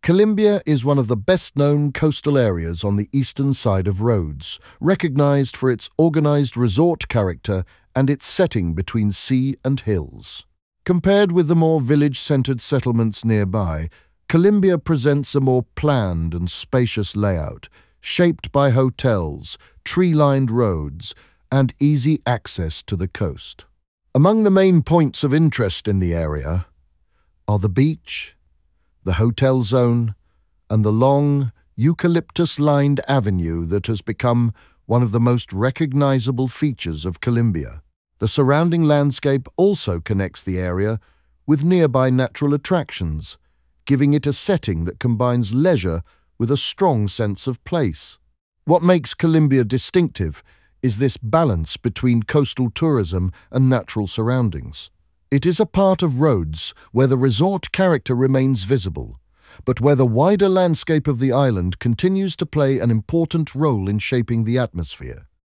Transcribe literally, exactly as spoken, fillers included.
Kalimbia is one of the best-known coastal areas on the eastern side of Rhodes, recognized for its organized resort character and its setting between sea and hills. Compared with the more village-centered settlements nearby, Kalimbia presents a more planned and spacious layout, shaped by hotels, tree-lined roads, and easy access to the coast. Among the main points of interest in the area are the beach, the hotel zone, and the long, eucalyptus-lined avenue that has become one of the most recognizable features of Kalimbia. The surrounding landscape also connects the area with nearby natural attractions, giving it a setting that combines leisure with a strong sense of place. What makes Kalimbia distinctive is this balance between coastal tourism and natural surroundings. It is a part of Rhodes where the resort character remains visible, but where the wider landscape of the island continues to play an important role in shaping the atmosphere.